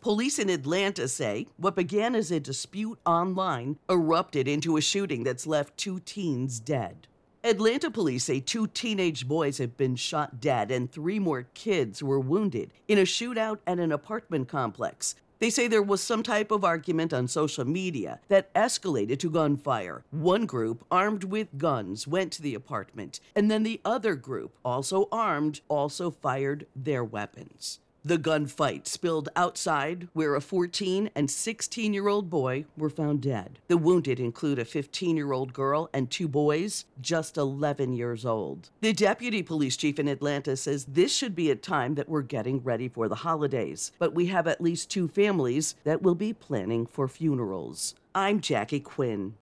Police in Atlanta say what began as a dispute online erupted into a shooting that's left two teens dead. Atlanta police say two teenage boys have been shot dead and three more kids were wounded in a shootout at an apartment complex. They say there was some type of argument on social media that escalated to gunfire. One group, armed with guns, went to the apartment, and then the other group, also armed, also fired their weapons. The gunfight spilled outside, where a 14 and 16-year-old boy were found dead. The wounded include a 15-year-old girl and two boys, just 11 years old. The deputy police chief in Atlanta says this should be a time that we're getting ready for the holidays, but we have at least two families that will be planning for funerals. I'm Jackie Quinn.